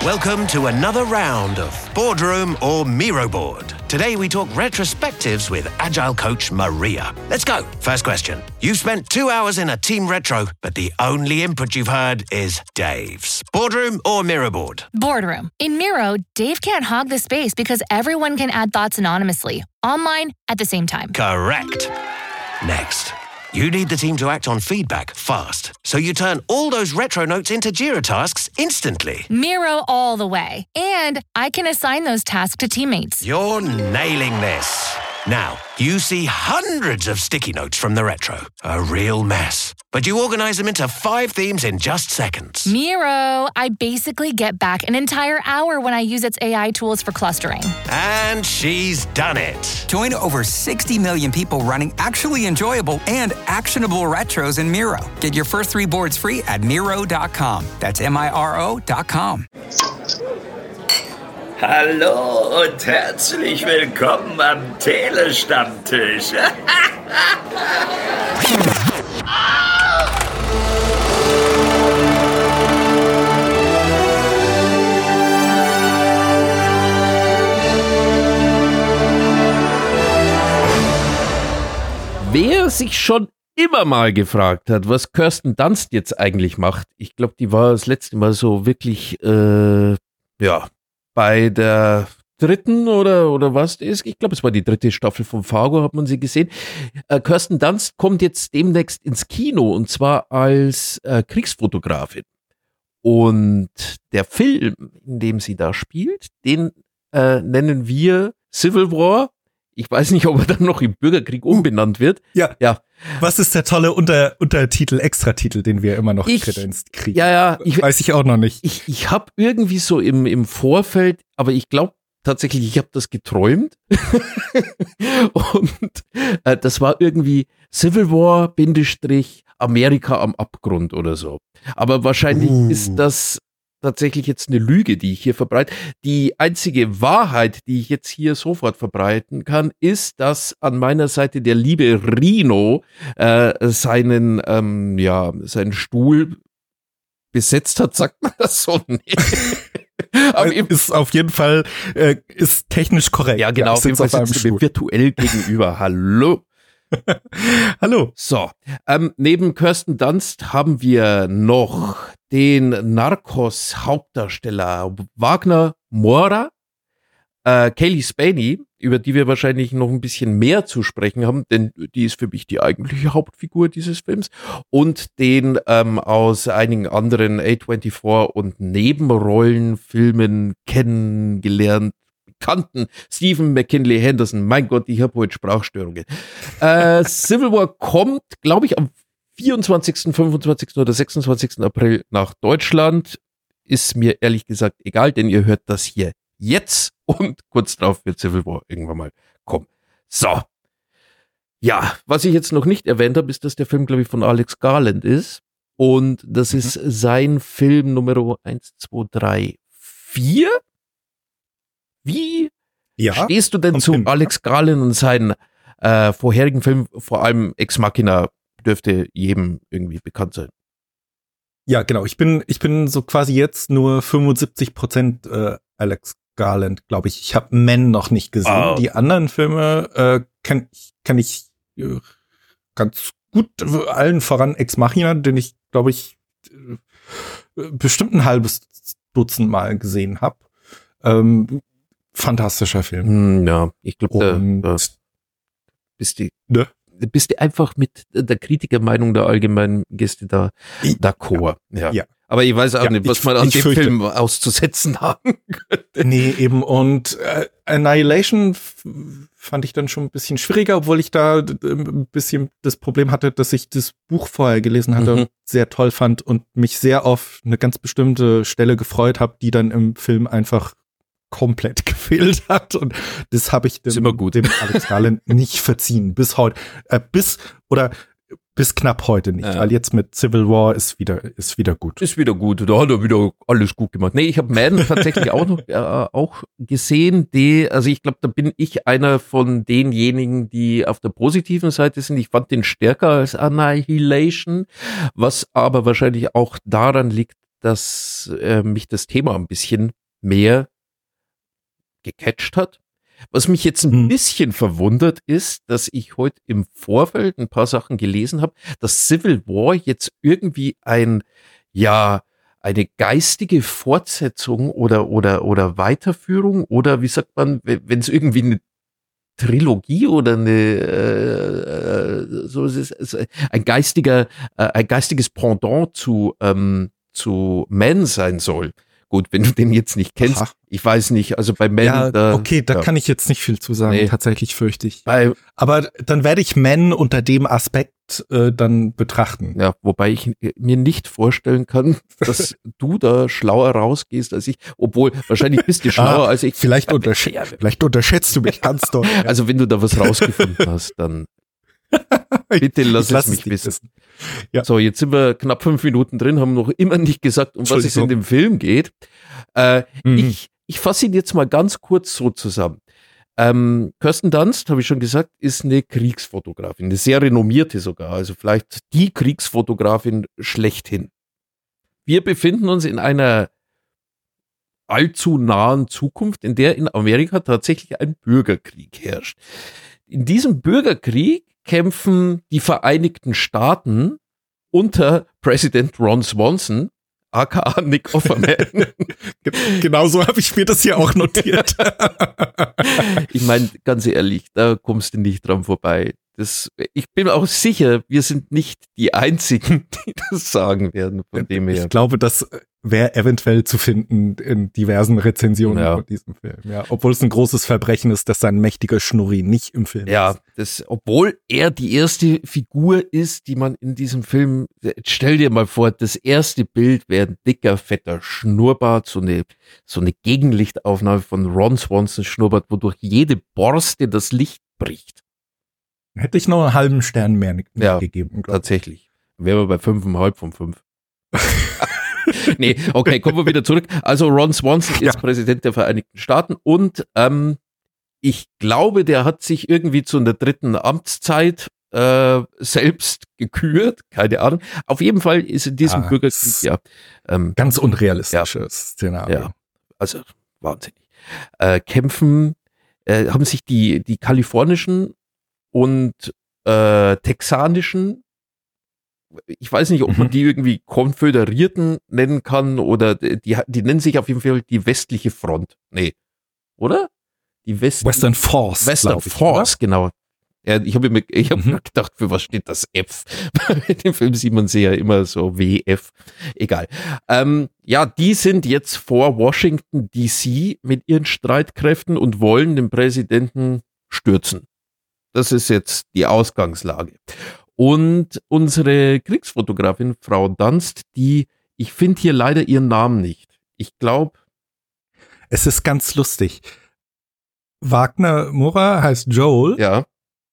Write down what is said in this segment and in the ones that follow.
Welcome to another round of Boardroom or Miro Board. Today we talk retrospectives with Agile coach Maria. Let's go. First question. You've spent 2 hours in a team retro, but the only input you've heard is Dave's. Boardroom or Miro Board? Boardroom. In Miro, Dave can't hog the space because everyone can add thoughts anonymously, online, at the same time. Correct. Next. You need the team to act on feedback fast, so you turn all those retro notes into Jira tasks instantly. Miro all the way. And I can assign those tasks to teammates. You're nailing this. Now, you see hundreds of sticky notes from the retro. A real mess. But you organize them into 5 themes in just seconds. Miro, I basically get back an entire hour when I use its AI tools for clustering. And she's done it. Join over 60 million people running actually enjoyable and actionable retros in Miro. Get your first 3 boards free at Miro.com. That's Miro.com. Hallo und herzlich willkommen am Telestammtisch. Wer sich schon immer mal gefragt hat, was Kirsten Dunst jetzt eigentlich macht, ich glaube, die war das letzte Mal so wirklich, bei der 3. oder was ist, ich glaube, es war die 3. Staffel von Fargo, hat man sie gesehen. Kirsten Dunst kommt jetzt demnächst ins Kino und zwar als Kriegsfotografin. Und der Film, in dem sie da spielt, den nennen wir Civil War. Ich weiß nicht, ob er dann noch im Bürgerkrieg umbenannt wird. Ja. Was ist der tolle Untertitel, Extratitel, den wir immer noch kredenzt kriegen? Ja. Weiß ich auch noch nicht. Ich habe irgendwie so im Vorfeld, aber ich glaube tatsächlich, ich habe das geträumt. Und das war irgendwie Civil War, Amerika am Abgrund oder so. Aber wahrscheinlich ist das tatsächlich jetzt eine Lüge, die ich hier verbreite. Die einzige Wahrheit, die ich jetzt hier sofort verbreiten kann, ist, dass an meiner Seite der liebe Rino seinen Stuhl besetzt hat, sagt man das so? Nee. Aber ist auf jeden Fall ist technisch korrekt. Ja, genau. Auf jeden Fall sitzt du mir virtuell gegenüber. Hallo. Hallo. So, neben Kirsten Dunst haben wir noch den Narcos-Hauptdarsteller Wagner Moura, Kaylee Spaney, über die wir wahrscheinlich noch ein bisschen mehr zu sprechen haben, denn die ist für mich die eigentliche Hauptfigur dieses Films, und den aus einigen anderen A24 und Nebenrollenfilmen kennengelernt bekannten Stephen McKinley Henderson. Mein Gott, ich habe heute Sprachstörungen. Civil War kommt, glaube ich, am 24., 25. oder 26. April nach Deutschland. Ist mir ehrlich gesagt egal, denn ihr hört das hier jetzt und kurz drauf wird Civil War irgendwann mal kommen. So. Ja, was ich jetzt noch nicht erwähnt habe, ist, dass der Film, glaube ich, von Alex Garland ist. Und das ist sein Film Nummer 1, 2, 3, 4. Wie stehst du denn zu Alex Garland und seinen vorherigen Film, vor allem Ex Machina, dürfte jedem irgendwie bekannt sein? Ja, genau. Ich bin so quasi jetzt nur 75% Alex Garland, glaube ich. Ich habe Men noch nicht gesehen. Die anderen Filme kann ich ganz gut, allen voran Ex Machina, den ich, glaube ich, bestimmt ein halbes Dutzend Mal gesehen habe. Fantastischer Film. Ja, ich glaube, da bist du einfach mit der Kritikermeinung der allgemeinen Gäste da d'accord. Ja. Aber ich weiß auch nicht, was man an dem Film auszusetzen haben könnte. Nee, eben. Und Annihilation fand ich dann schon ein bisschen schwieriger, obwohl ich da ein bisschen das Problem hatte, dass ich das Buch vorher gelesen hatte und sehr toll fand und mich sehr auf eine ganz bestimmte Stelle gefreut habe, die dann im Film einfach komplett gefehlt hat, und das habe ich dem Alex Garland nicht verziehen bis heute, bis knapp heute nicht, weil jetzt mit Civil War ist wieder gut. Ist wieder gut, da hat er wieder alles gut gemacht. Nee, ich habe Man tatsächlich auch gesehen, also ich glaube, da bin ich einer von denjenigen, die auf der positiven Seite sind. Ich fand den stärker als Annihilation, was aber wahrscheinlich auch daran liegt, dass mich das Thema ein bisschen mehr gecatcht hat. Was mich jetzt ein bisschen verwundert ist, dass ich heute im Vorfeld ein paar Sachen gelesen habe, dass Civil War jetzt irgendwie eine geistige Fortsetzung oder Weiterführung oder wie sagt man, wenn es irgendwie eine Trilogie oder ein geistiges Pendant zu Man sein soll. Gut, wenn du den jetzt nicht kennst, ich weiß nicht, also bei Man. Da kann ich jetzt nicht viel zu sagen, tatsächlich fürchte ich. Aber dann werde ich Man unter dem Aspekt dann betrachten. Ja, wobei ich mir nicht vorstellen kann, dass du da schlauer rausgehst als ich, obwohl wahrscheinlich bist du schlauer als ich. Vielleicht unterschätzt du mich ganz doll. Ja. Also wenn du da was rausgefunden hast, dann bitte lass es mich wissen. Ja. So, jetzt sind wir knapp 5 Minuten drin, haben noch immer nicht gesagt, um was es in dem Film geht. Ich fasse ihn jetzt mal ganz kurz so zusammen. Kirsten Dunst, habe ich schon gesagt, ist eine Kriegsfotografin, eine sehr renommierte sogar, also vielleicht die Kriegsfotografin schlechthin. Wir befinden uns in einer allzu nahen Zukunft, in der in Amerika tatsächlich ein Bürgerkrieg herrscht. In diesem Bürgerkrieg kämpfen die Vereinigten Staaten unter Präsident Ron Swanson, aka Nick Offerman. Genau so habe ich mir das hier auch notiert. Ich meine, ganz ehrlich, da kommst du nicht dran vorbei. Ich bin auch sicher, wir sind nicht die Einzigen, die das sagen werden, von dem her. Ich glaube, das wäre eventuell zu finden in diversen Rezensionen von diesem Film. Ja, obwohl es ein großes Verbrechen ist, dass sein mächtiger Schnurri nicht im Film ist. Obwohl er die erste Figur ist, die man in diesem Film, stell dir mal vor, das erste Bild wäre ein dicker, fetter Schnurrbart, so eine Gegenlichtaufnahme von Ron Swansons Schnurrbart, wodurch jede Borste das Licht bricht. Hätte ich noch einen halben Stern mehr gegeben. Tatsächlich. Wären wir bei 5,5 von 5. Nee, okay, kommen wir wieder zurück. Also Ron Swanson ist Präsident der Vereinigten Staaten und ich glaube, der hat sich irgendwie zu einer 3. Amtszeit selbst gekürt. Keine Ahnung. Auf jeden Fall ist in diesem Bürgerkrieg ganz unrealistisches Szenario. Ja, also wahnsinnig. Haben sich die kalifornischen und texanischen, ich weiß nicht, ob man die irgendwie Konföderierten nennen kann oder die nennen sich auf jeden Fall die westliche Front. Nee, oder? Die Western Force. Western Force, genau. Ja, ich habe gedacht, für was steht das F? In dem Film sieht man sie ja immer so WF. Egal. Die sind jetzt vor Washington DC mit ihren Streitkräften und wollen den Präsidenten stürzen. Das ist jetzt die Ausgangslage. Und unsere Kriegsfotografin, Frau Dunst, ich finde hier leider ihren Namen nicht. Ich glaube. Es ist ganz lustig. Wagner Moura heißt Joel. Ja.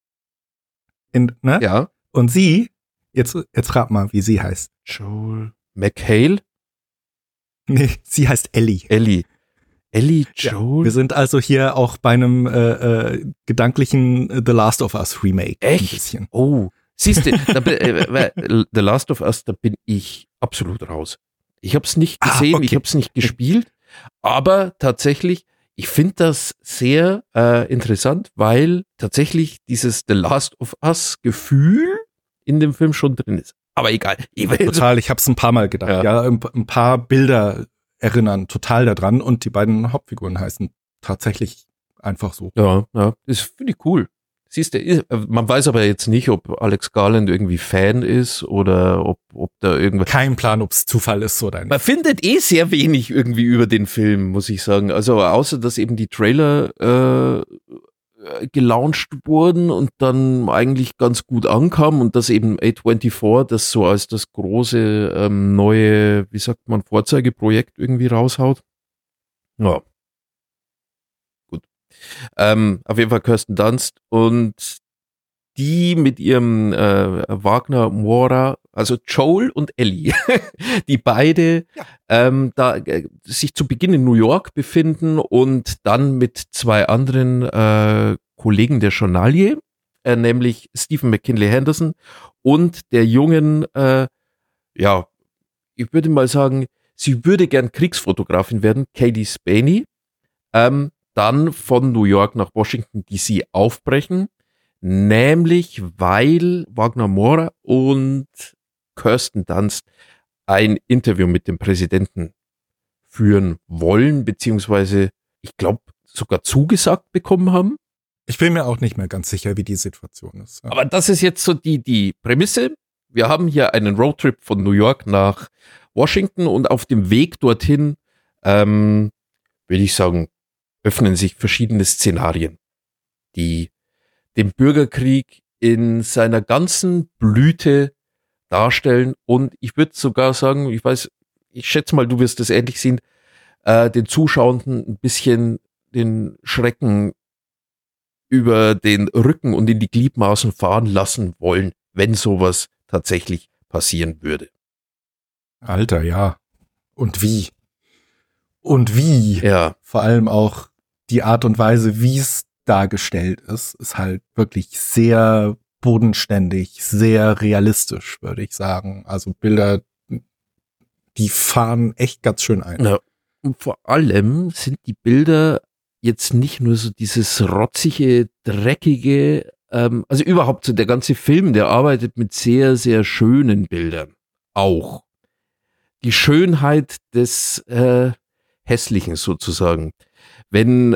Ja. Und sie, jetzt rat mal, wie sie heißt. Joel McHale? Nee, sie heißt Ellie. Ellie Joel? Ja, wir sind also hier auch bei einem gedanklichen The Last of Us Remake. Echt? Ein bisschen. Oh, siehst du, The Last of Us, da bin ich absolut raus. Ich habe es nicht gesehen, ich habe es nicht gespielt, aber tatsächlich, ich finde das sehr interessant, weil tatsächlich dieses The Last of Us Gefühl in dem Film schon drin ist. Aber egal. Total, ich habe es ein paar Mal gedacht. Ja, ein paar Bilder erinnern total daran und die beiden Hauptfiguren heißen tatsächlich einfach so. Ja, das finde ich cool. Siehst du, man weiß aber jetzt nicht, ob Alex Garland irgendwie Fan ist oder ob da irgendwas. Kein Plan, ob es Zufall ist oder nicht. Man findet sehr wenig irgendwie über den Film, muss ich sagen. Also außer, dass eben die Trailer gelauncht wurden und dann eigentlich ganz gut ankamen und dass eben A24 das so als das große neue, wie sagt man, Vorzeigeprojekt irgendwie raushaut. Ja. Gut. Auf jeden Fall Kirsten Dunst und die mit ihrem Wagner Moura, also Joel und Ellie, die beide sich zu Beginn in New York befinden und dann mit 2 anderen Kollegen der Journalie, nämlich Stephen McKinley Henderson und der jungen, ich würde mal sagen, sie würde gern Kriegsfotografin werden, Cailee Spaeny, dann von New York nach Washington DC aufbrechen, nämlich weil Wagner Moura und Kirsten Dunst ein Interview mit dem Präsidenten führen wollen, beziehungsweise, ich glaube, sogar zugesagt bekommen haben. Ich bin mir auch nicht mehr ganz sicher, wie die Situation ist. Ja. Aber das ist jetzt so die Prämisse. Wir haben hier einen Roadtrip von New York nach Washington und auf dem Weg dorthin, würde ich sagen, öffnen sich verschiedene Szenarien, die den Bürgerkrieg in seiner ganzen Blüte darstellen. Und ich würde sogar sagen, ich schätze mal, du wirst es ähnlich sehen, den Zuschauenden ein bisschen den Schrecken über den Rücken und in die Gliedmaßen fahren lassen wollen, wenn sowas tatsächlich passieren würde. Alter, ja. Und wie? Und wie? Ja. Vor allem auch die Art und Weise, wie es dargestellt ist halt wirklich sehr bodenständig, sehr realistisch, würde ich sagen. Also Bilder, die fahren echt ganz schön ein. Ja. Und vor allem sind die Bilder jetzt nicht nur so dieses rotzige, dreckige, also überhaupt so der ganze Film, der arbeitet mit sehr, sehr schönen Bildern. Auch. Die Schönheit des Hässlichen sozusagen. Wenn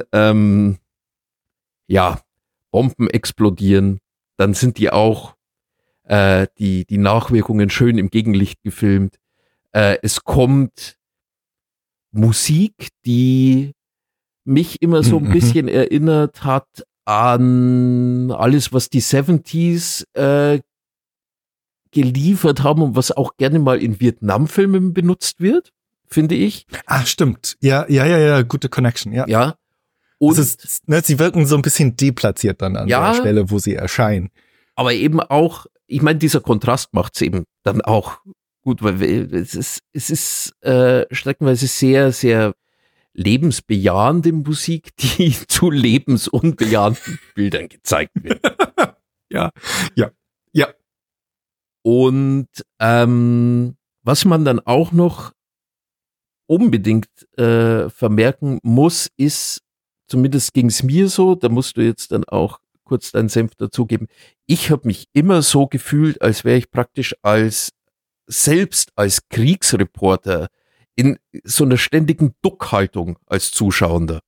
Bomben explodieren, dann sind die auch die Nachwirkungen schön im Gegenlicht gefilmt. Es kommt Musik, die mich immer so ein bisschen erinnert hat an alles, was die 70s geliefert haben und was auch gerne mal in Vietnam-Filmen benutzt wird, finde ich. Ach, stimmt. Ja, gute Connection, ja. Ja. Und sie wirken so ein bisschen deplatziert dann an der Stelle, wo sie erscheinen. Aber eben auch, ich meine, dieser Kontrast macht es eben dann auch gut, weil es ist streckenweise sehr, sehr lebensbejahende Musik, die zu lebensunbejahenden Bildern gezeigt wird. Ja. Und was man dann auch noch unbedingt vermerken muss, ist, zumindest ging es mir so, da musst du jetzt dann auch kurz deinen Senf dazugeben, ich habe mich immer so gefühlt, als wäre ich praktisch selbst als Kriegsreporter in so einer ständigen Duckhaltung als Zuschauender.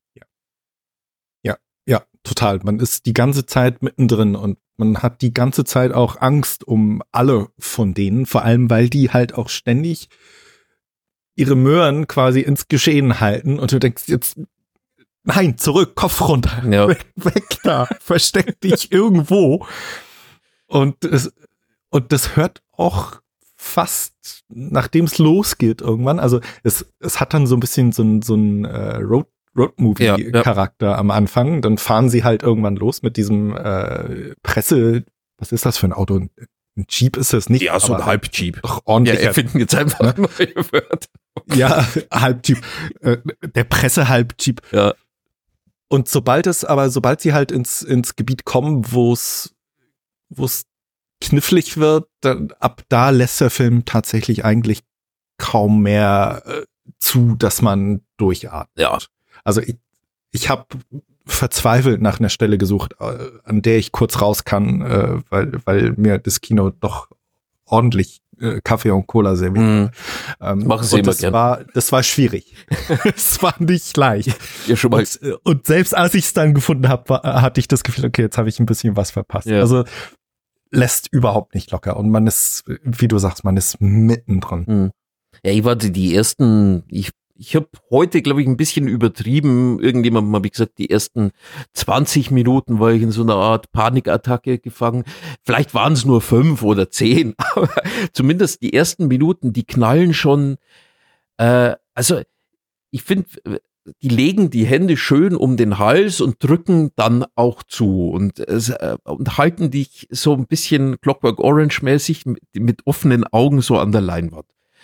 Ja, total. Man ist die ganze Zeit mittendrin und man hat die ganze Zeit auch Angst um alle von denen, vor allem, weil die halt auch ständig ihre Möhren quasi ins Geschehen halten und du denkst jetzt, nein, zurück, Kopf runter, weg da, versteck dich irgendwo. Und das hört auch fast, nachdem es losgeht irgendwann, also es hat dann so ein bisschen so ein Road-Movie-Charakter am Anfang, dann fahren sie halt irgendwann los mit diesem was ist das für ein Auto? Ein Jeep ist es nicht. Ja, so ein Halb-Jeep. Ordentlich. Ja, erfinden jetzt einfach neue Wörter. Ja, Halb-Jeep. Der Presse-Halb-Jeep. Ja. Und sobald sie halt ins Gebiet kommen, wo es knifflig wird, dann, ab da lässt der Film tatsächlich eigentlich kaum mehr zu, dass man durchatmet. Ja. Also ich habe verzweifelt nach einer Stelle gesucht, an der ich kurz raus kann, weil mir das Kino doch ordentlich Kaffee und Cola serviert. Machen Sie immer gern. Das war schwierig. Es war nicht leicht. Ja, schon mal. Und selbst als ich es dann gefunden habe, hatte ich das Gefühl, okay, jetzt habe ich ein bisschen was verpasst. Ja. Also lässt überhaupt nicht locker. Und man ist, wie du sagst, man ist mittendrin. Ja, ich warte die ersten, ich habe heute, glaube ich, ein bisschen übertrieben. Irgendjemandem habe ich gesagt, die ersten 20 Minuten war ich in so einer Art Panikattacke gefangen. Vielleicht waren es nur 5 oder 10, aber zumindest die ersten Minuten, die knallen schon. Also ich finde, die legen die Hände schön um den Hals und drücken dann auch zu und halten dich so ein bisschen Clockwork Orange-mäßig mit offenen Augen so an der Leinwand.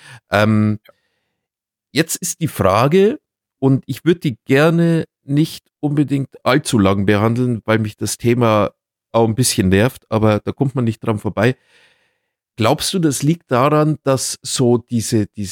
Jetzt ist die Frage, und ich würde die gerne nicht unbedingt allzu lang behandeln, weil mich das Thema auch ein bisschen nervt, aber da kommt man nicht dran vorbei. Glaubst du, das liegt daran, dass so diese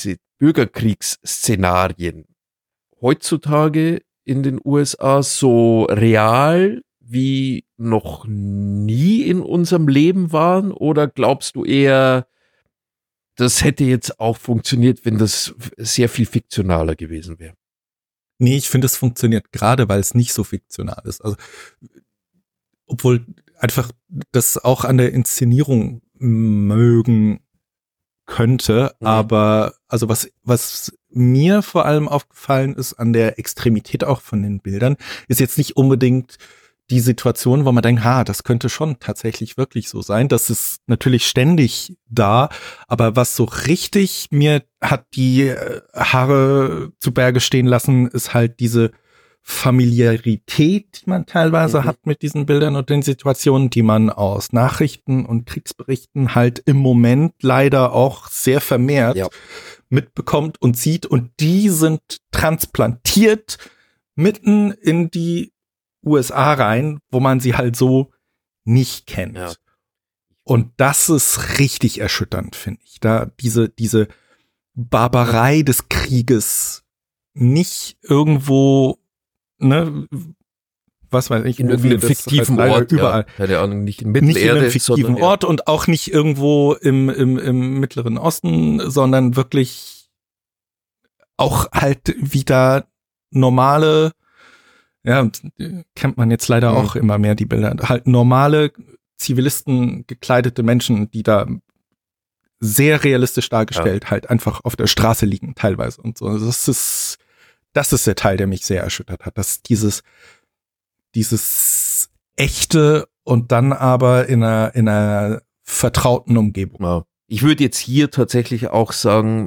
Bürgerkriegsszenarien heutzutage in den USA so real wie noch nie in unserem Leben waren? Oder glaubst du eher, das hätte jetzt auch funktioniert, wenn das sehr viel fiktionaler gewesen wäre? Nee, ich finde, es funktioniert gerade, weil es nicht so fiktional ist. Also, obwohl einfach das auch an der Inszenierung mögen könnte, aber also was mir vor allem aufgefallen ist an der Extremität auch von den Bildern, ist jetzt nicht unbedingt die Situation, wo man denkt, das könnte schon tatsächlich wirklich so sein. Das ist natürlich ständig da, aber was so richtig mir hat die Haare zu Berge stehen lassen, ist halt diese Familiarität, die man teilweise hat mit diesen Bildern und den Situationen, die man aus Nachrichten und Kriegsberichten halt im Moment leider auch sehr vermehrt mitbekommt und sieht, und die sind transplantiert mitten in die USA rein, wo man sie halt so nicht kennt. Ja. Und das ist richtig erschütternd, finde ich. Da diese Barbarei des Krieges nicht irgendwo, ne, was weiß ich, in einem fiktiven Ort, überall. Ja, keine Ahnung, nicht in Mittelerde, nicht in einem fiktiven Ort und auch nicht irgendwo im Mittleren Osten, sondern wirklich auch halt wieder normale, ja, kennt man jetzt leider auch immer mehr, die Bilder, halt normale Zivilisten, gekleidete Menschen, die da sehr realistisch dargestellt halt einfach auf der Straße liegen teilweise und so. Das ist der Teil, der mich sehr erschüttert hat, dass dieses echte und dann aber in einer vertrauten Umgebung. Wow. Ich würde jetzt hier tatsächlich auch sagen,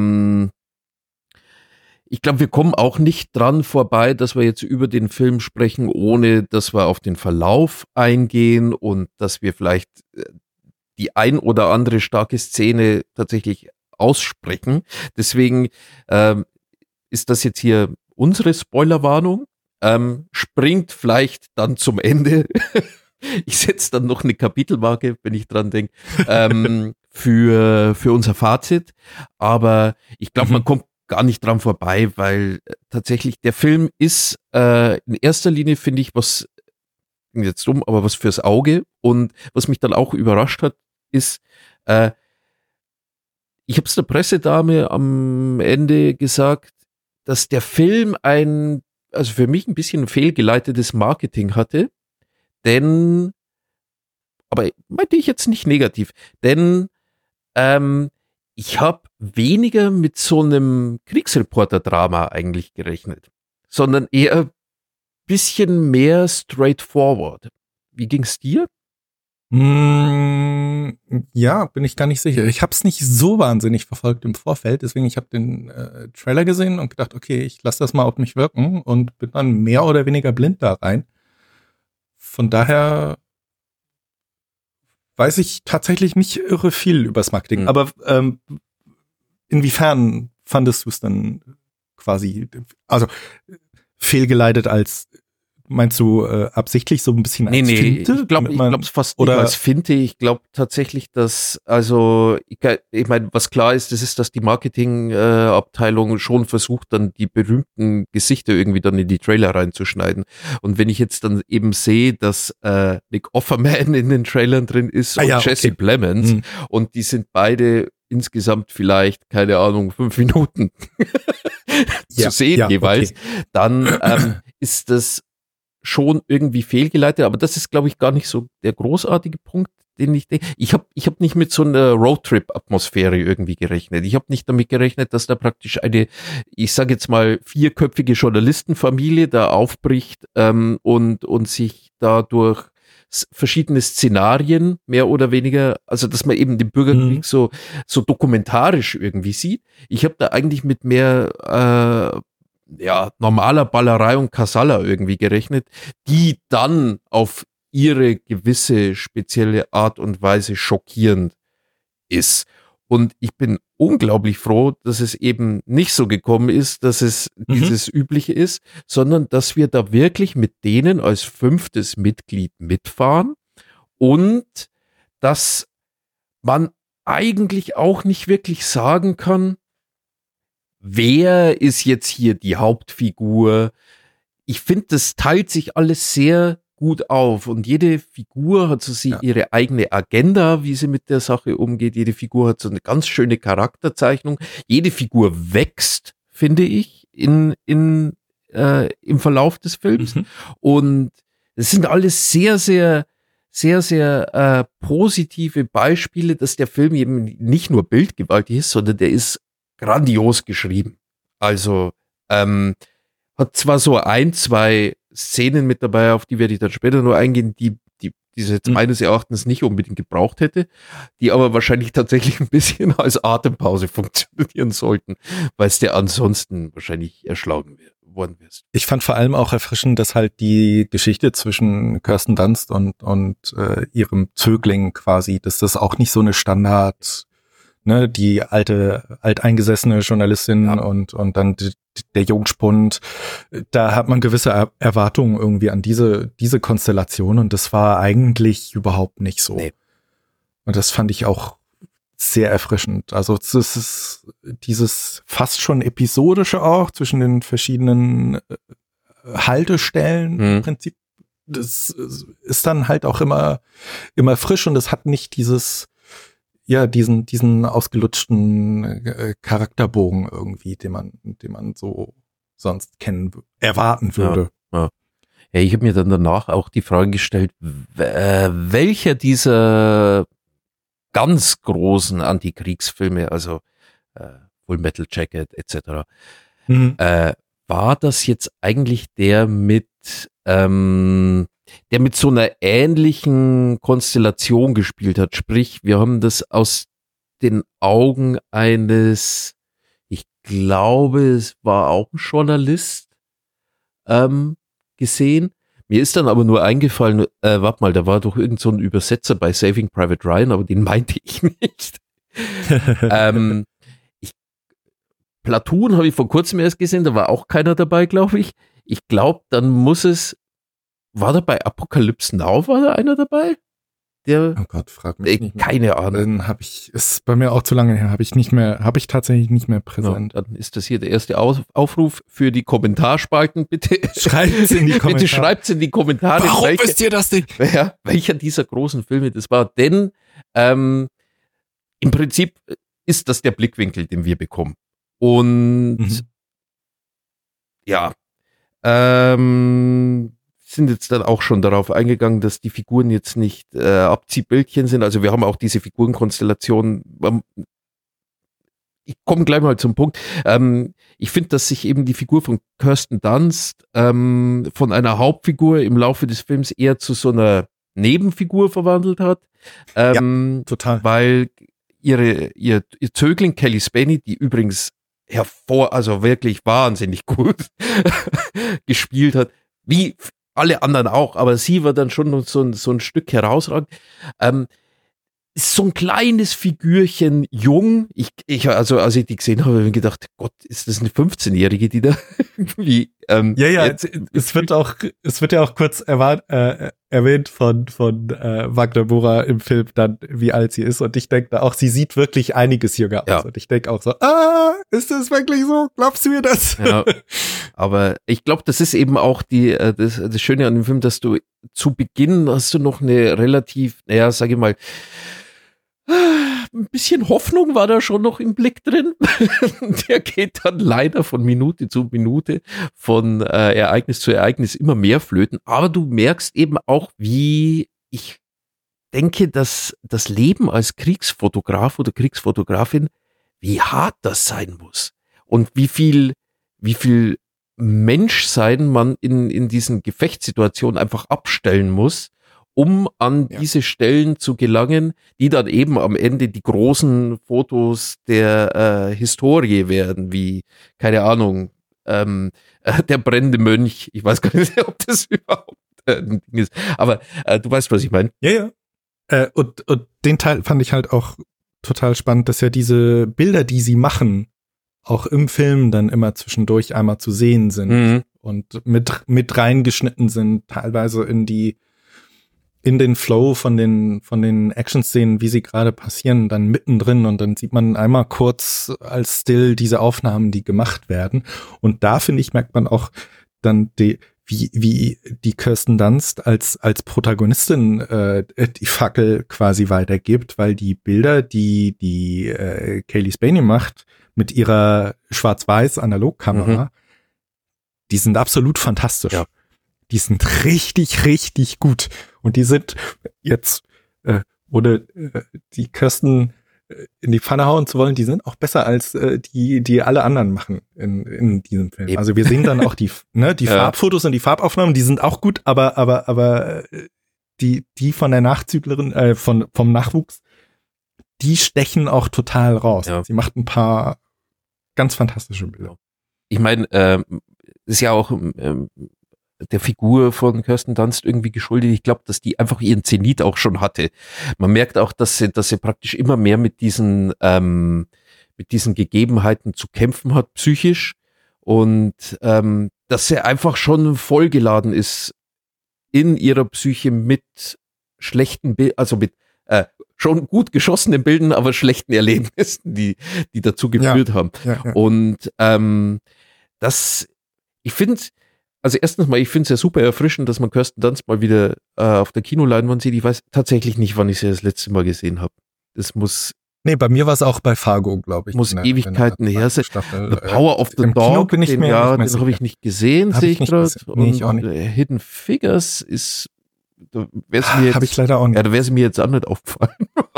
ich glaube, wir kommen auch nicht dran vorbei, dass wir jetzt über den Film sprechen, ohne dass wir auf den Verlauf eingehen und dass wir vielleicht die ein oder andere starke Szene tatsächlich aussprechen. Deswegen ist das jetzt hier unsere Spoilerwarnung. Springt vielleicht dann zum Ende. Ich setze dann noch eine Kapitelmarke, wenn ich dran denke, für unser Fazit. Aber ich glaube, man kommt gar nicht dran vorbei, weil tatsächlich der Film ist in erster Linie, finde ich, was, jetzt dumm, aber was fürs Auge. Und was mich dann auch überrascht hat, ist, ich habe es der Pressedame am Ende gesagt, dass der Film also für mich ein bisschen fehlgeleitetes Marketing hatte, aber meinte ich jetzt nicht negativ, denn ich habe weniger mit so einem Kriegsreporter-Drama eigentlich gerechnet, sondern eher ein bisschen mehr straightforward. Wie ging's dir? Ja, bin ich gar nicht sicher. Ich habe es nicht so wahnsinnig verfolgt im Vorfeld, deswegen ich habe den Trailer gesehen und gedacht, okay, ich lasse das mal auf mich wirken und bin dann mehr oder weniger blind da rein. Von daher weiß ich tatsächlich nicht irre viel übers Marketing. Aber inwiefern fandest du es dann quasi, also fehlgeleitet als, meinst du absichtlich so ein bisschen als Finte? Ich glaube es fast nicht als Finte. Ich glaube tatsächlich, dass, also ich meine, was klar ist, das ist, dass die Marketingabteilung schon versucht, dann die berühmten Gesichter irgendwie dann in die Trailer reinzuschneiden. Und wenn ich jetzt dann eben sehe, dass Nick Offerman in den Trailern drin ist und Jesse Plemons und die sind beide insgesamt vielleicht, keine Ahnung, 5 Minuten zu sehen jeweils, dann ist das schon irgendwie fehlgeleitet, aber das ist, glaube ich, gar nicht so der großartige Punkt, den ich denke. Ich hab nicht mit so einer Roadtrip-Atmosphäre irgendwie gerechnet. Ich habe nicht damit gerechnet, dass da praktisch eine, ich sage jetzt mal, 4-köpfige Journalistenfamilie da aufbricht und sich dadurch verschiedene Szenarien mehr oder weniger, also dass man eben den Bürgerkrieg so dokumentarisch irgendwie sieht. Ich habe da eigentlich mit mehr normaler Ballerei und Kasala irgendwie gerechnet, die dann auf ihre gewisse spezielle Art und Weise schockierend ist. Und ich bin unglaublich froh, dass es eben nicht so gekommen ist, dass es dieses Übliche ist, sondern dass wir da wirklich mit denen als 5. Mitglied mitfahren und dass man eigentlich auch nicht wirklich sagen kann, wer ist jetzt hier die Hauptfigur? Ich finde, das teilt sich alles sehr gut auf und jede Figur hat so ihre eigene Agenda, wie sie mit der Sache umgeht. Jede Figur hat so eine ganz schöne Charakterzeichnung. Jede Figur wächst, finde ich, im Verlauf des Films. Und es sind alles sehr, sehr, sehr, sehr positive Beispiele, dass der Film eben nicht nur bildgewaltig ist, sondern der ist grandios geschrieben. Also hat zwar so 1, 2 Szenen mit dabei, auf die werde ich dann später nur eingehen, die diese jetzt meines Erachtens nicht unbedingt gebraucht hätte, die aber wahrscheinlich tatsächlich ein bisschen als Atempause funktionieren sollten, weil es dir ansonsten wahrscheinlich erschlagen worden wirst. Ich fand vor allem auch erfrischend, dass halt die Geschichte zwischen Kirsten Dunst und ihrem Zögling quasi, dass das auch nicht so eine Standard, ne, die alteingesessene Journalistin und dann der Jungspund, da hat man gewisse Erwartungen irgendwie an diese Konstellation und das war eigentlich überhaupt nicht so. Nee. Und das fand ich auch sehr erfrischend. Also es ist dieses fast schon episodische auch zwischen den verschiedenen Haltestellen im Prinzip. Das ist dann halt auch immer frisch und es hat nicht diesen ausgelutschten Charakterbogen irgendwie, den man so sonst erwarten würde. Ja. Ja, ich habe mir dann danach auch die Frage gestellt, welcher dieser ganz großen Antikriegsfilme, also Full Metal Jacket etc., war das jetzt eigentlich der mit so einer ähnlichen Konstellation gespielt hat. Sprich, wir haben das aus den Augen eines, ich glaube, es war auch ein Journalist gesehen. Mir ist dann aber nur eingefallen, warte mal, da war doch irgend so ein Übersetzer bei Saving Private Ryan, aber den meinte ich nicht. Platoon habe ich vor kurzem erst gesehen, da war auch keiner dabei, glaube ich. Ich glaube, dann war da bei Apocalypse Now, war da einer dabei? Oh Gott, frag mich nicht mehr. Keine Ahnung. Dann ist bei mir auch zu lange her, habe ich tatsächlich nicht mehr präsent. Ja, dann ist das hier der erste Aufruf für die Kommentarspalten, bitte. Schreibt's in die Kommentare. Bitte schreibt's in die Kommentare. Warum wisst ihr das nicht? Welcher dieser großen Filme das war? Denn im Prinzip ist das der Blickwinkel, den wir bekommen. Und sind jetzt dann auch schon darauf eingegangen, dass die Figuren jetzt nicht Abziehbildchen sind. Also wir haben auch diese Figurenkonstellation. Ich komme gleich mal zum Punkt. Ich finde, dass sich eben die Figur von Kirsten Dunst von einer Hauptfigur im Laufe des Films eher zu so einer Nebenfigur verwandelt hat. Ja, total. Weil ihr Zögling Kelly Spaney, die übrigens also wirklich wahnsinnig gut gespielt hat, wie alle anderen auch, aber sie war dann schon noch so ein Stück herausragend. Ist so ein kleines Figürchen, jung. Also als ich die gesehen habe, habe ich gedacht, Gott, ist das eine 15-Jährige, die da irgendwie es wird ja auch kurz erwähnt von Wagner Moura im Film dann, wie alt sie ist. Und ich denke da auch, sie sieht wirklich einiges jünger aus. Ja. Und ich denke auch so, ist das wirklich so? Glaubst du mir das? Ja, aber ich glaube, das ist eben auch das Schöne an dem Film, dass du zu Beginn hast du noch eine relativ, sage ich mal, ein bisschen Hoffnung war da schon noch im Blick drin. Der geht dann leider von Minute zu Minute, von Ereignis zu Ereignis immer mehr flöten. Aber du merkst eben auch, wie ich denke, dass das Leben als Kriegsfotograf oder Kriegsfotografin, wie hart das sein muss. Und wie viel Menschsein man in diesen Gefechtssituationen einfach abstellen muss, um an diese Stellen zu gelangen, die dann eben am Ende die großen Fotos der Historie werden, wie, keine Ahnung, der brennende Mönch. Ich weiß gar nicht, ob das überhaupt ein Ding ist. Aber du weißt, was ich meine. Ja. Und den Teil fand ich halt auch total spannend, dass ja diese Bilder, die sie machen, auch im Film dann immer zwischendurch einmal zu sehen sind und mit reingeschnitten sind, teilweise in die in den Flow von den Action-Szenen, wie sie gerade passieren, dann mittendrin und dann sieht man einmal kurz als Still diese Aufnahmen, die gemacht werden. Und da, finde ich, merkt man auch dann wie die Kirsten Dunst als Protagonistin die Fackel quasi weitergibt, weil die Bilder, die Cailee Spaeny macht mit ihrer schwarz-weiß Analogkamera, die sind absolut fantastisch. Ja. Die sind richtig, richtig gut. Und die sind jetzt, ohne die Kirsten in die Pfanne hauen zu wollen, die sind auch besser als die alle anderen machen in diesem Film. Eben. Also wir sehen dann auch die Farbfotos und die Farbaufnahmen, die sind auch gut, aber die von der Nachzüglerin, vom Nachwuchs, die stechen auch total raus. Ja. Sie macht ein paar ganz fantastische Bilder. Ich meine, ist ja auch der Figur von Kirsten Dunst irgendwie geschuldet. Ich glaube, dass die einfach ihren Zenit auch schon hatte. Man merkt auch, dass sie praktisch immer mehr mit diesen Gegebenheiten zu kämpfen hat, psychisch. Und dass sie einfach schon vollgeladen ist in ihrer Psyche mit schlechten Bildern, also mit schon gut geschossenen Bildern, aber schlechten Erlebnissen, die dazu geführt haben. Ja. Und ich finde, also erstens mal, ich finde es ja super erfrischend, dass man Kirsten Dunst mal wieder auf der Kinoleinwand sieht. Ich weiß tatsächlich nicht, wann ich sie das letzte Mal gesehen habe. Das muss... Nee, bei mir war es auch bei Fargo, glaube ich. Muss Ewigkeiten her sein. The Power of the Dog, den habe ich nicht gesehen, sehe ich gerade. Nee, ich auch nicht. Hidden Figures ist... Habe ich leider auch nicht. Ja, da wäre es mir jetzt auch nicht aufgefallen.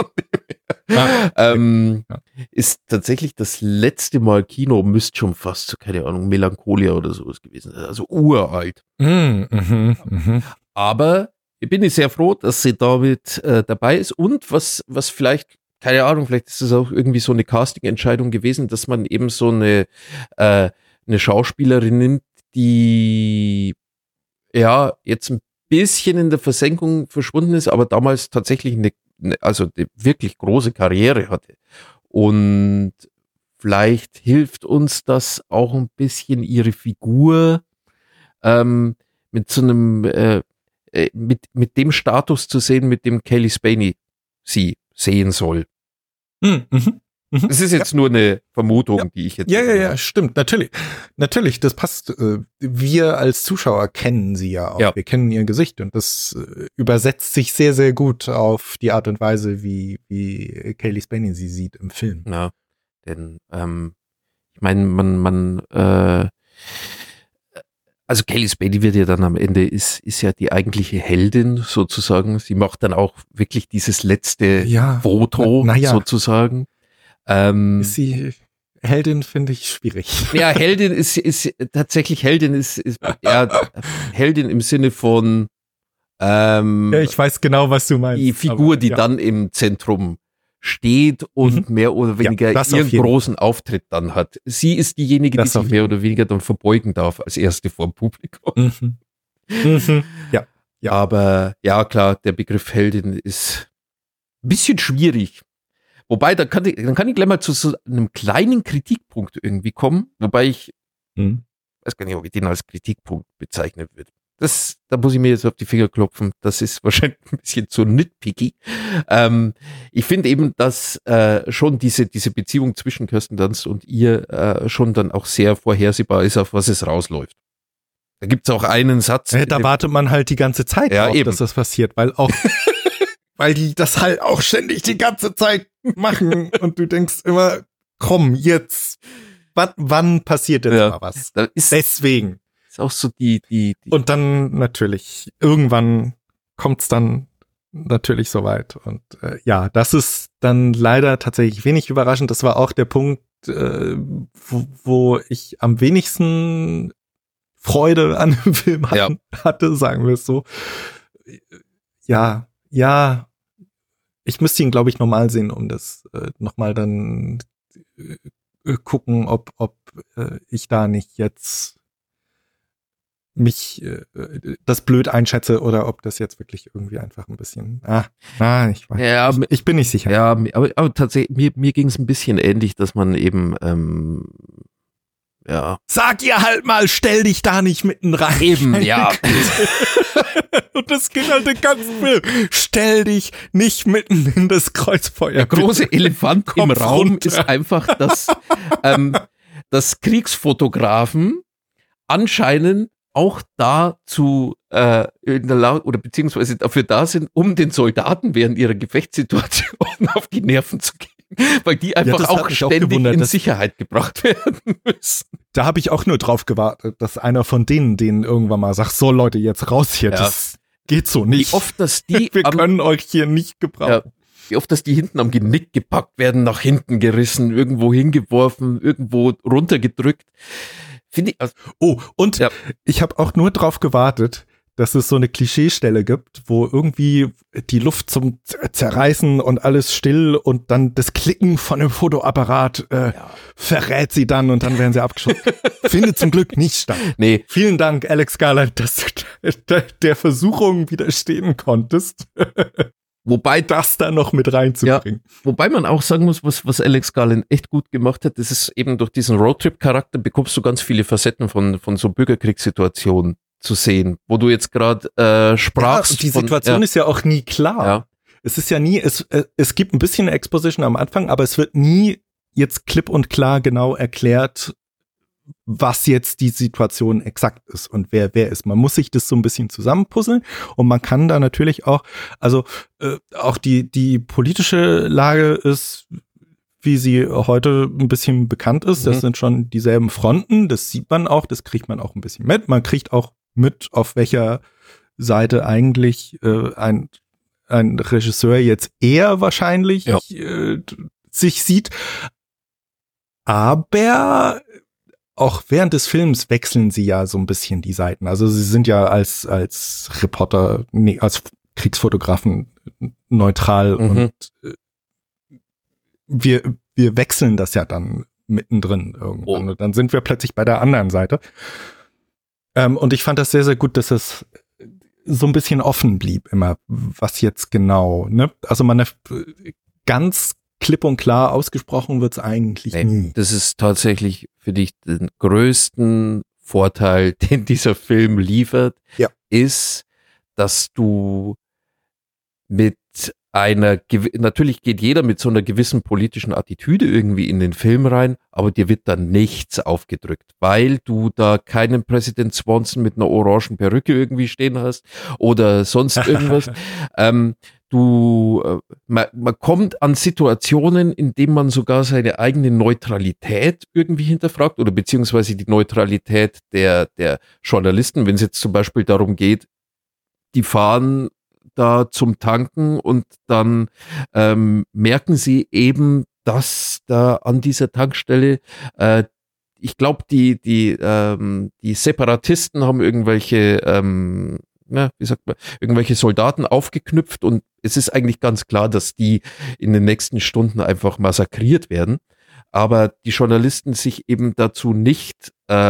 Ist tatsächlich das letzte Mal Kino, müsste schon fast, so, keine Ahnung, Melancholia oder sowas gewesen sein. Also uralt. Aber ich bin sehr froh, dass sie damit dabei ist. Und was vielleicht, keine Ahnung, vielleicht ist es auch irgendwie so eine Casting-Entscheidung gewesen, dass man eben so eine Schauspielerin nimmt, die ja jetzt ein bisschen in der Versenkung verschwunden ist, aber damals tatsächlich eine wirklich große Karriere hatte. Und vielleicht hilft uns das auch ein bisschen, ihre Figur mit so einem mit dem Status zu sehen, mit dem Cailee Spaeny sie sehen soll. Es ist jetzt nur eine Vermutung, die ich jetzt... Ja, stimmt, natürlich, das passt. Wir als Zuschauer kennen sie ja auch. Ja. Wir kennen ihr Gesicht und das übersetzt sich sehr, sehr gut auf die Art und Weise, wie Cailee Spaeny sie sieht im Film. Ja, denn ich meine, also Cailee Spaeny wird ja dann am Ende, ist ja die eigentliche Heldin sozusagen. Sie macht dann auch wirklich dieses letzte Foto sozusagen. Ist sie Heldin, finde ich schwierig. Ja, Heldin ist tatsächlich Heldin ist Heldin im Sinne von ich weiß genau, was du meinst. Die Figur, die dann im Zentrum steht und mehr oder weniger ihren großen Auftritt dann hat. Sie ist diejenige, die sich mehr oder weniger dann verbeugen darf als erste vor dem Publikum. Ja. Aber ja, klar, der Begriff Heldin ist ein bisschen schwierig. Wobei, dann kann ich gleich mal zu so einem kleinen Kritikpunkt irgendwie kommen, wobei ich weiß gar nicht, ob ich den als Kritikpunkt bezeichnen würde. Da muss ich mir jetzt auf die Finger klopfen. Das ist wahrscheinlich ein bisschen zu nitpicky. Ich finde eben, dass schon diese Beziehung zwischen Kirsten Dunst und ihr schon dann auch sehr vorhersehbar ist, auf was es rausläuft. Da gibt's auch einen Satz. Da wartet man halt die ganze Zeit drauf, dass das passiert, weil die das halt auch ständig die ganze Zeit machen und du denkst immer, komm, jetzt, wann passiert denn mal was? Deswegen. Ist auch so die. Und dann natürlich, irgendwann kommt's dann natürlich soweit. Und das ist dann leider tatsächlich wenig überraschend. Das war auch der Punkt, wo ich am wenigsten Freude an dem Film hatte, sagen wir es so. Ja, ich müsste ihn, glaube ich, normal sehen, um das nochmal dann gucken, ob ich da nicht jetzt mich das blöd einschätze oder ob das jetzt wirklich irgendwie einfach ein bisschen, ich weiß. Ja, ich bin nicht sicher. Ja, aber tatsächlich, mir ging es ein bisschen ähnlich, dass man eben Ja. Sag ihr halt mal, stell dich da nicht mitten rein. Eben, ja. Und das geht halt den ganzen Film. Stell dich nicht mitten in das Kreuzfeuer. Der große Elefant im Kopf Raum runter. ist einfach, dass Kriegsfotografen anscheinend auch dazu oder beziehungsweise dafür da sind, um den Soldaten während ihrer Gefechtssituation auf die Nerven zu gehen. Weil die einfach das auch hat mich auch ständig gewundert, in dass- Sicherheit gebracht werden müssen. Da habe ich auch nur drauf gewartet, dass einer von denen irgendwann mal sagt, so Leute, jetzt raus hier, Ja. das geht so nicht. Wie oft, dass die Wir können euch hier nicht gebrauchen. wie oft, dass die hinten am Genick gepackt werden, nach hinten gerissen, irgendwo hingeworfen, irgendwo runtergedrückt. Finde ich, also, Oh, und Ja. ich habe auch nur drauf gewartet, dass es so eine Klischeestelle gibt, wo irgendwie die Luft zum Zerreißen und alles still und dann das Klicken von dem Fotoapparat verrät sie dann und dann werden sie abgeschossen. Findet zum Glück nicht statt. nee, Vielen Dank, Alex Garland, dass du der Versuchung widerstehen konntest, wobei das da noch mit reinzubringen. Wobei man auch sagen muss, was Alex Garland echt gut gemacht hat, das ist eben durch diesen Roadtrip-Charakter bekommst du ganz viele Facetten von so Bürgerkriegssituationen zu sehen, wo du jetzt gerade sprachst. Die Situation ist ja auch nie klar. Ja. Es ist ja nie, es gibt ein bisschen Exposition am Anfang, aber es wird nie jetzt klipp und klar genau erklärt, was jetzt die Situation exakt ist und wer ist. Man muss sich das so ein bisschen zusammenpuzzeln und man kann da natürlich auch, also auch die politische Lage ist, wie sie heute ein bisschen bekannt ist. Das sind schon dieselben Fronten, das sieht man auch, das kriegt man auch ein bisschen mit. Man kriegt auch mit, auf welcher Seite eigentlich ein Regisseur jetzt eher wahrscheinlich sich sieht. Aber auch während des Films wechseln sie ja so ein bisschen die Seiten. Also sie sind ja als Reporter, als Kriegsfotografen neutral und wir wechseln das ja dann mittendrin irgendwann. Und dann sind wir plötzlich bei der anderen Seite. Und ich fand das sehr, sehr gut, dass es so ein bisschen offen blieb immer, was jetzt genau, ne? Also man ganz klipp und klar ausgesprochen wird's eigentlich nie. Das ist tatsächlich für dich den größten Vorteil, den dieser Film liefert, ist, dass du mit natürlich geht jeder mit so einer gewissen politischen Attitüde irgendwie in den Film rein, aber dir wird da nichts aufgedrückt, weil du da keinen Präsident Swanson mit einer orangen Perücke irgendwie stehen hast oder sonst irgendwas. Man kommt an Situationen, in denen man sogar seine eigene Neutralität irgendwie hinterfragt oder beziehungsweise die Neutralität der Journalisten, wenn es jetzt zum Beispiel darum geht, die fahren da zum Tanken und dann merken sie eben, dass da an dieser Tankstelle ich glaube, die Separatisten haben irgendwelche irgendwelche Soldaten aufgeknüpft und es ist eigentlich ganz klar, dass die in den nächsten Stunden einfach massakriert werden. Aber die Journalisten sich eben dazu nicht,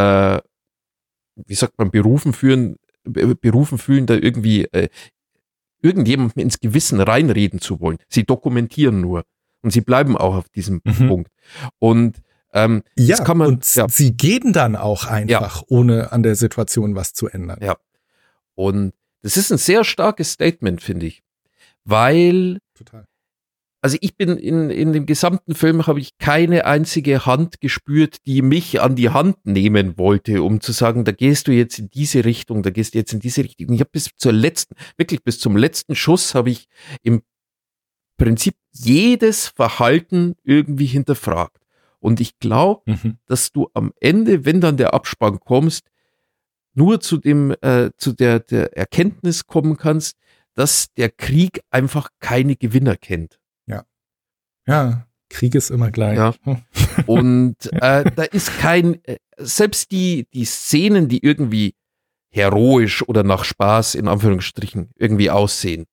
berufen fühlen, da irgendwie irgendjemandem ins Gewissen reinreden zu wollen. Sie dokumentieren nur. Und sie bleiben auch auf diesem Punkt. Und das kann man. Sie gehen dann auch einfach, ohne an der Situation was zu ändern. Ja. Und das ist ein sehr starkes Statement, finde ich. Weil, also ich bin in dem gesamten Film habe ich keine einzige Hand gespürt, die mich an die Hand nehmen wollte, um zu sagen, da gehst du jetzt in diese Richtung, da gehst du jetzt in diese Richtung. Und ich habe bis zum letzten Schuss habe ich im Prinzip jedes Verhalten irgendwie hinterfragt. Und ich glaube, dass du am Ende, wenn dann der Abspann kommst, nur zu der Erkenntnis kommen kannst, dass der Krieg einfach keine Gewinner kennt. Ja, Krieg ist immer gleich. Ja. Und da ist selbst die Szenen, die irgendwie heroisch oder nach Spaß in Anführungsstrichen irgendwie aussehen,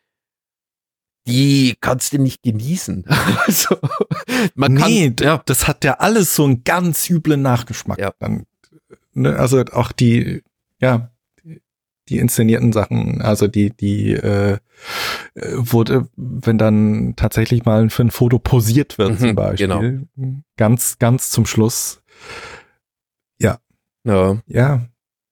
die kannst du nicht genießen. Also, das hat ja alles so einen ganz üblen Nachgeschmack. Ja. Dann, ne, also auch die inszenierten Sachen, also wurde, wenn dann tatsächlich mal für ein Foto posiert wird zum Beispiel, genau. ganz zum Schluss, Ja. Ja.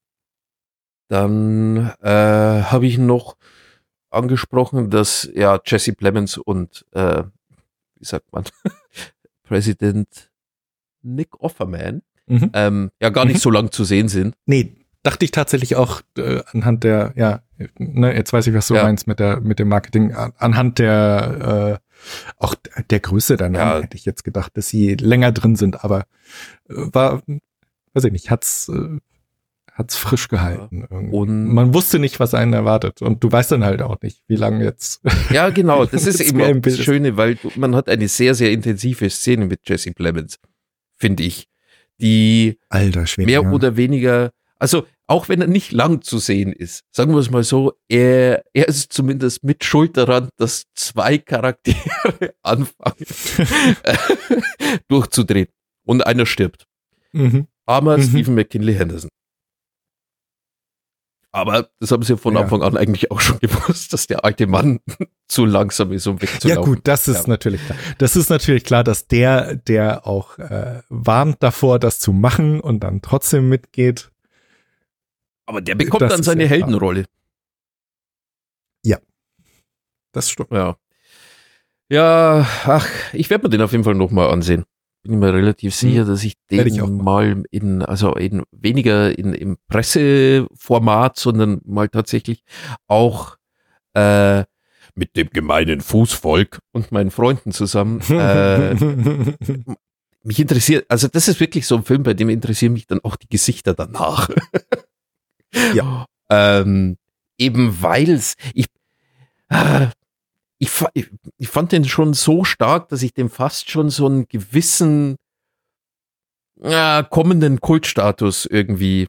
Dann habe ich noch angesprochen, dass ja Jesse Plemons und wie sagt man, Präsident Nick Offerman ja gar nicht so lang zu sehen sind. Nee, dachte ich tatsächlich auch anhand der, jetzt weiß ich, was du meinst mit dem Marketing, anhand der auch der Größe der Namen hätte ich jetzt gedacht, dass sie länger drin sind, aber war, weiß ich nicht, hat's frisch gehalten. Und man wusste nicht, was einen erwartet. Und du weißt dann halt auch nicht, wie lange jetzt. Ja, genau. Das ist eben auch das Schöne, weil man hat eine sehr, sehr intensive Szene mit Jesse Plemons, finde ich. Die Alter Schwede, mehr oder weniger, also auch wenn er nicht lang zu sehen ist, sagen wir es mal so, er ist zumindest mit schuld daran, dass 2 Charaktere anfangen durchzudrehen. Und einer stirbt. Aber Stephen McKinley Henderson. Aber das haben sie von Anfang an eigentlich auch schon gewusst, dass der alte Mann zu langsam ist, um wegzulaufen. Ja gut, das ist natürlich klar. Das ist natürlich klar, dass der auch warnt davor, das zu machen und dann trotzdem mitgeht. Aber der bekommt dann seine Heldenrolle. Ja, das stimmt. Ja, ich werde mir den auf jeden Fall nochmal ansehen. Bin ich mir relativ sicher, dass ich den mal weniger im Presseformat, sondern mal tatsächlich auch mit dem gemeinen Fußvolk und meinen Freunden zusammen mich interessiert, also das ist wirklich so ein Film, bei dem interessieren mich dann auch die Gesichter danach. Ja. Eben weil ich fand den schon so stark, dass ich dem fast schon so einen gewissen kommenden Kultstatus irgendwie.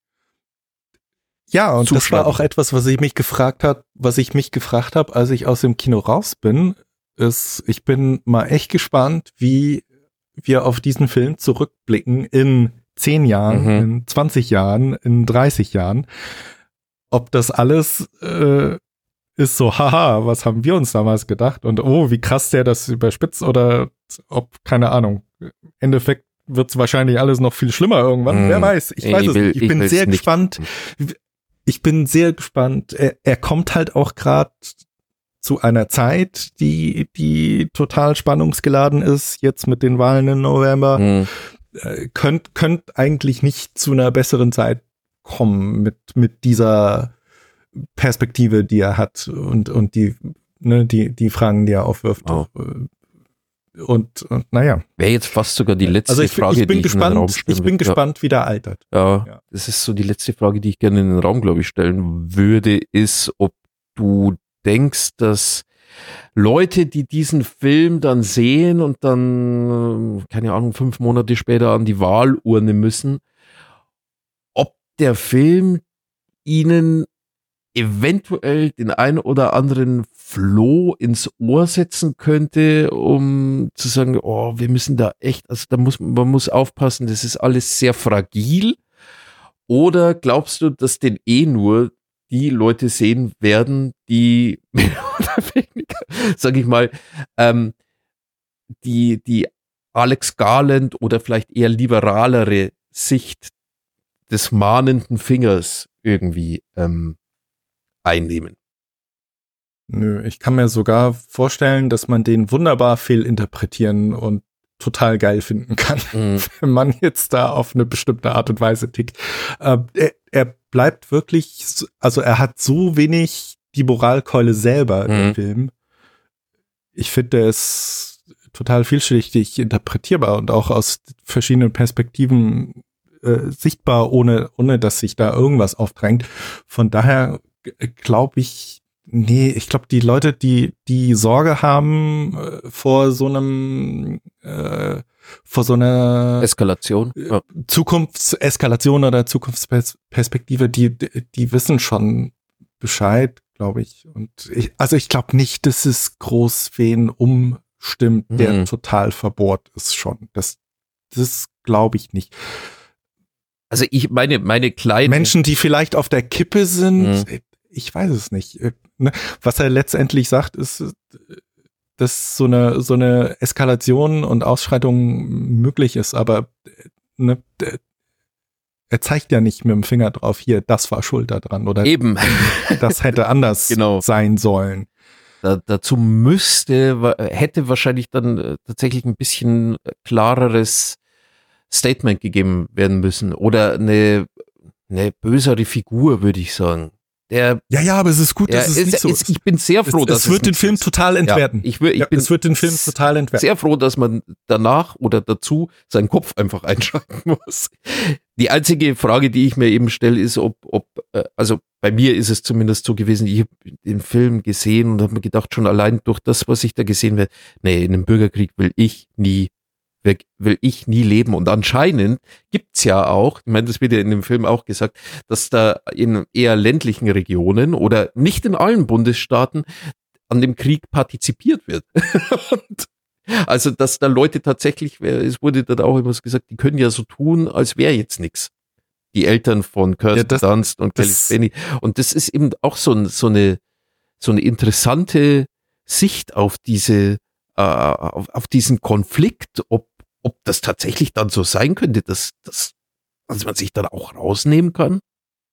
Ja, und das war auch etwas, was ich mich gefragt habe, als ich aus dem Kino raus bin, ist, ich bin mal echt gespannt, wie wir auf diesen Film zurückblicken in 10 Jahren, in 20 Jahren, in 30 Jahren. Ob das alles ist so, haha, was haben wir uns damals gedacht? Und oh, wie krass der das überspitzt oder ob, keine Ahnung, im Endeffekt wird es wahrscheinlich alles noch viel schlimmer irgendwann. Wer weiß, ich weiß es nicht. Ich bin sehr gespannt. Ich bin sehr gespannt. Er kommt halt auch gerade zu einer Zeit, die total spannungsgeladen ist, jetzt mit den Wahlen im November. Könnt eigentlich nicht zu einer besseren Zeit kommen mit dieser Perspektive, die er hat und die Fragen, die er aufwirft. Oh. Und naja. Wäre jetzt fast sogar die letzte Frage, die ich in den Raum stellen Ich bin gespannt, wie der altert. Ja, das ist so die letzte Frage, die ich gerne in den Raum, glaube ich, stellen würde, ist, ob du denkst, dass Leute, die diesen Film dann sehen und dann, keine Ahnung, 5 Monate später an die Wahlurne müssen, ob der Film ihnen eventuell den ein oder anderen Floh ins Ohr setzen könnte, um zu sagen, oh, wir müssen da echt, also man muss aufpassen, das ist alles sehr fragil. Oder glaubst du, dass den nur die Leute sehen werden, die mehr oder weniger, sag ich mal, die Alex Garland oder vielleicht eher liberalere Sicht des mahnenden Fingers irgendwie einnehmen? Nö, ich kann mir sogar vorstellen, dass man den wunderbar fehlinterpretieren und total geil finden kann, wenn man jetzt da auf eine bestimmte Art und Weise tickt. Er bleibt wirklich, also er hat so wenig die Moralkeule selber, der Film. Ich finde, der ist total vielschichtig interpretierbar und auch aus verschiedenen Perspektiven sichtbar, ohne dass sich da irgendwas aufdrängt. Von daher glaube ich, ich glaube, die Leute, die Sorge haben vor so einer Eskalation, Zukunftseskalation oder Zukunftsperspektive, die wissen schon Bescheid, glaube ich. Und ich glaube nicht, dass es groß wen umstimmt, der total verbohrt ist schon. Das glaube ich nicht. Also ich meine kleinen Menschen, die vielleicht auf der Kippe sind, ich weiß es nicht. Was er letztendlich sagt, ist, dass so eine Eskalation und Ausschreitung möglich ist, aber er zeigt ja nicht mit dem Finger drauf, hier, das war schuld daran oder Eben. das hätte anders Genau. sein sollen. Dazu hätte wahrscheinlich dann tatsächlich ein bisschen klareres Statement gegeben werden müssen oder eine bösere Figur, würde ich sagen. Ja, aber es ist gut, dass es nicht so ist. Ich bin sehr froh, dass es wird den Film ist. total entwerten. Ja, es wird den Film total entwerten. Sehr froh, dass man danach oder dazu seinen Kopf einfach einschalten muss. Die einzige Frage, die ich mir eben stelle, ist, also bei mir ist es zumindest so gewesen, ich habe den Film gesehen und habe mir gedacht, schon allein durch das, was ich da gesehen werde, nee, in einem Bürgerkrieg will ich nie leben. Und anscheinend gibt's ja auch, ich meine, das wird ja in dem Film auch gesagt, dass da in eher ländlichen Regionen oder nicht in allen Bundesstaaten an dem Krieg partizipiert wird. Und also, dass da Leute tatsächlich, es wurde dann auch immer so gesagt, die können ja so tun, als wäre jetzt nichts. Die Eltern von Kirsten Dunst und Kelly Spenny. Und das ist eben auch so eine interessante Sicht auf diesen Konflikt, ob das tatsächlich dann so sein könnte, dass man sich dann auch rausnehmen kann.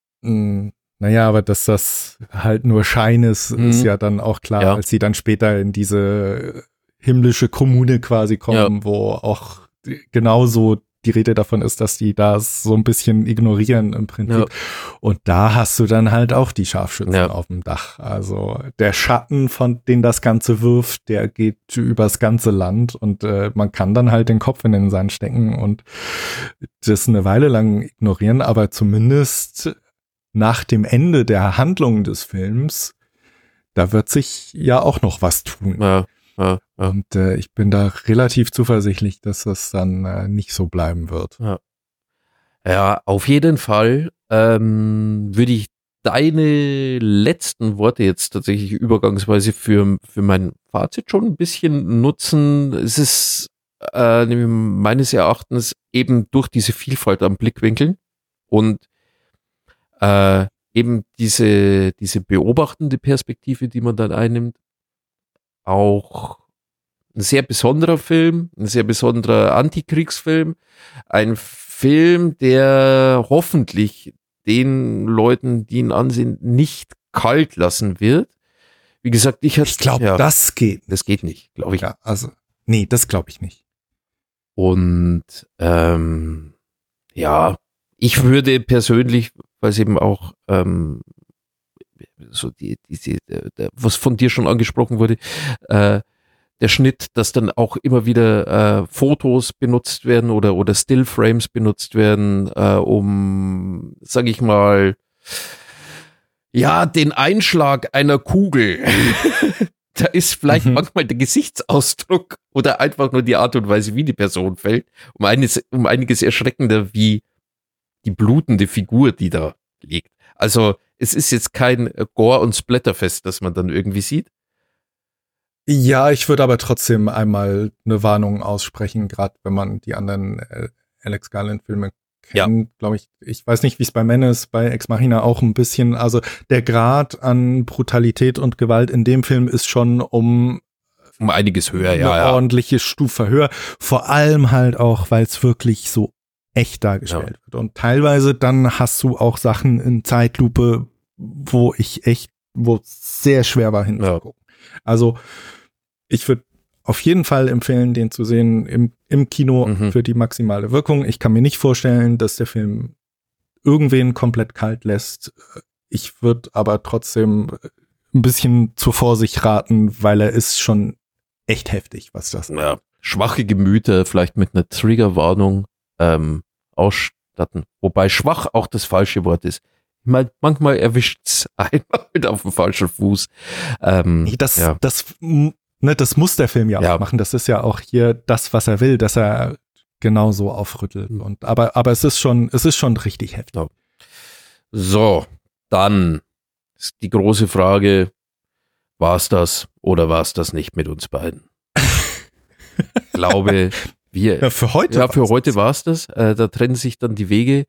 Naja, aber dass das halt nur Schein ist, ist ja dann auch klar, als sie dann später in diese himmlische Kommune quasi kommen, wo auch genauso die Rede davon ist, dass die das so ein bisschen ignorieren im Prinzip. Ja. Und da hast du dann halt auch die Scharfschützen auf dem Dach. Also der Schatten, von den das Ganze wirft, der geht übers ganze Land und man kann dann halt den Kopf in den Sand stecken und das eine Weile lang ignorieren, aber zumindest nach dem Ende der Handlung des Films, da wird sich ja auch noch was tun. Ja. Und ich bin da relativ zuversichtlich, dass das dann nicht so bleiben wird. Ja, auf jeden Fall würde ich deine letzten Worte jetzt tatsächlich übergangsweise für mein Fazit schon ein bisschen nutzen. Es ist meines Erachtens eben durch diese Vielfalt an Blickwinkeln und eben diese beobachtende Perspektive, die man dann einnimmt, auch ein sehr besonderer Film, ein sehr besonderer Antikriegsfilm, ein Film, der hoffentlich den Leuten, die ihn ansehen, nicht kalt lassen wird. Wie gesagt, ich glaube, das geht. Das geht nicht, glaube ich. Ja, also, nee, das glaube ich nicht. Und ich würde persönlich, weil es eben auch so was von dir schon angesprochen wurde, der Schnitt, dass dann auch immer wieder Fotos benutzt werden oder Stillframes benutzt werden, um, sag ich mal, den Einschlag einer Kugel. Da ist vielleicht manchmal der Gesichtsausdruck oder einfach nur die Art und Weise, wie die Person fällt, um einiges erschreckender wie die blutende Figur, die da liegt. Also es ist jetzt kein Gore- und Splatterfest, das man dann irgendwie sieht. Ja, ich würde aber trotzdem einmal eine Warnung aussprechen, gerade wenn man die anderen Alex Garland-Filme kennt, glaube ich. Ich weiß nicht, wie es bei Menace, bei Ex Machina auch ein bisschen, also der Grad an Brutalität und Gewalt in dem Film ist schon um einiges höher, eine ordentliche Stufe höher. Vor allem halt auch, weil es wirklich so echt dargestellt wird. Und teilweise dann hast du auch Sachen in Zeitlupe, wo es sehr schwer war hinzugucken. Also ich würde auf jeden Fall empfehlen, den zu sehen im Kino für die maximale Wirkung. Ich kann mir nicht vorstellen, dass der Film irgendwen komplett kalt lässt. Ich würde aber trotzdem ein bisschen zur Vorsicht raten, weil er ist schon echt heftig, was das ist. Ja, schwache Gemüter vielleicht mit einer Triggerwarnung ausstatten. Wobei schwach auch das falsche Wort ist. Manchmal erwischt es einmal auf dem falschen Fuß. Das muss der Film ja auch machen. Das ist ja auch hier das, was er will, dass er genauso aufrüttelt. Aber es ist schon richtig heftig. So, dann ist die große Frage, war es das oder war es das nicht mit uns beiden? Ich glaube, für heute war es das. Da trennen sich dann die Wege.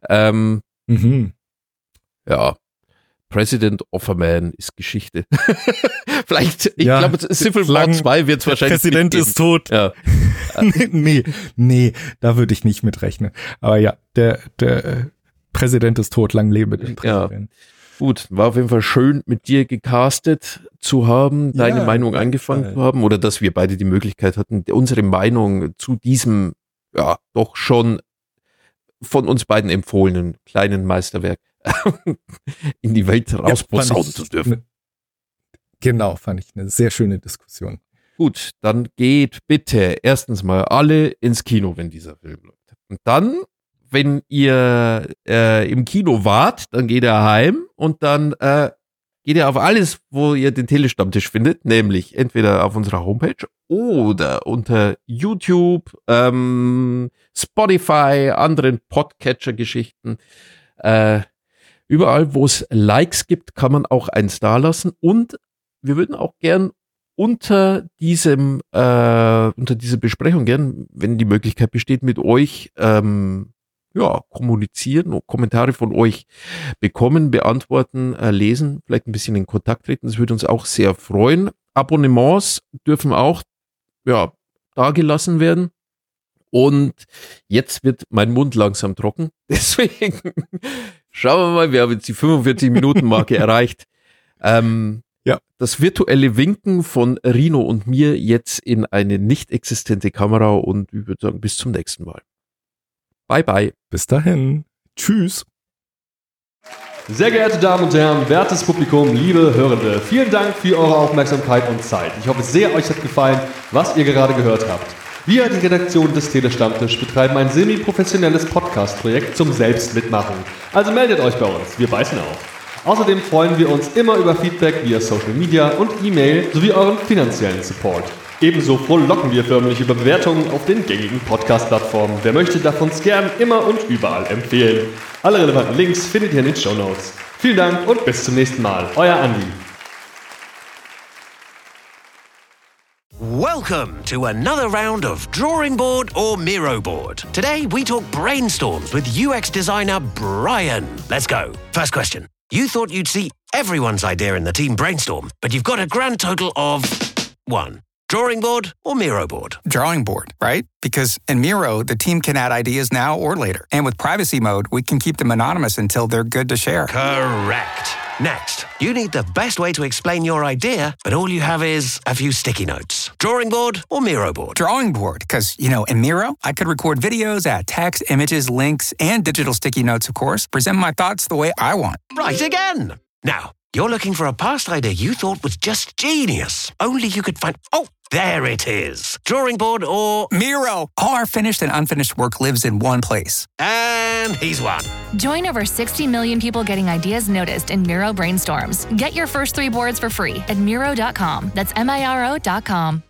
President of a Man ist Geschichte. Vielleicht, ich glaube, Civil War 2 wird es wahrscheinlich Der Präsident ist tot. Ja. nee, da würde ich nicht mit rechnen. Aber ja, der Präsident ist tot, lang lebe der Präsident. Ja. Gut, war auf jeden Fall schön, mit dir gecastet zu haben, deine Meinung angefangen zu haben oder dass wir beide die Möglichkeit hatten, unsere Meinung zu diesem, ja, doch schon von uns beiden empfohlenen kleinen Meisterwerk in die Welt rausposaunen zu dürfen. Genau, fand ich eine sehr schöne Diskussion. Gut, dann geht bitte erstens mal alle ins Kino, wenn dieser Film läuft. Und dann, wenn ihr im Kino wart, dann geht ihr heim und dann geht ihr auf alles, wo ihr den Telestammtisch findet, nämlich entweder auf unserer Homepage oder unter YouTube, Spotify, anderen Podcatcher-Geschichten. Überall, wo es Likes gibt, kann man auch eins dalassen. Und wir würden auch gern unter dieser Besprechung gern, wenn die Möglichkeit besteht, mit euch kommunizieren und Kommentare von euch bekommen, beantworten, lesen, vielleicht ein bisschen in Kontakt treten. Das würde uns auch sehr freuen. Abonnements dürfen auch dagelassen werden. Und jetzt wird mein Mund langsam trocken. Deswegen schauen wir mal, wir haben jetzt die 45-Minuten-Marke erreicht. Das virtuelle Winken von Rino und mir jetzt in eine nicht existente Kamera und ich würde sagen, bis zum nächsten Mal. Bye, bye. Bis dahin. Tschüss. Sehr geehrte Damen und Herren, wertes Publikum, liebe Hörende, vielen Dank für eure Aufmerksamkeit und Zeit. Ich hoffe sehr, euch hat gefallen, was ihr gerade gehört habt. Wir, die Redaktion des Telestammtisch, betreiben ein semi-professionelles Podcast-Projekt zum Selbstmitmachen. Also meldet euch bei uns, wir beißen auf. Außerdem freuen wir uns immer über Feedback via Social Media und E-Mail sowie euren finanziellen Support. Ebenso frohlocken wir förmlich über Bewertungen auf den gängigen Podcast-Plattformen. Wer möchte, darf uns gern immer und überall empfehlen. Alle relevanten Links findet ihr in den Shownotes. Vielen Dank und bis zum nächsten Mal. Euer Andi. Welcome to another round of Drawing Board or Miro Board. Today we talk brainstorms with UX designer Brian. Let's go. First question. You thought you'd see everyone's idea in the team brainstorm, but you've got a grand total of 1. Drawing board or Miro board? Drawing board, right? Because in Miro, the team can add ideas now or later. And with privacy mode, we can keep them anonymous until they're good to share. Correct. Next, you need the best way to explain your idea, but all you have is a few sticky notes. Drawing board or Miro board? Drawing board, because, in Miro, I could record videos, add text, images, links, and digital sticky notes, of course, present my thoughts the way I want. Right again. Now, you're looking for a past idea you thought was just genius. Only you could find... Oh, there it is. Drawing board or... Miro! All our finished and unfinished work lives in one place. And he's won. Join over 60 million people getting ideas noticed in Miro brainstorms. Get your first 3 boards for free at Miro.com. That's Miro.com.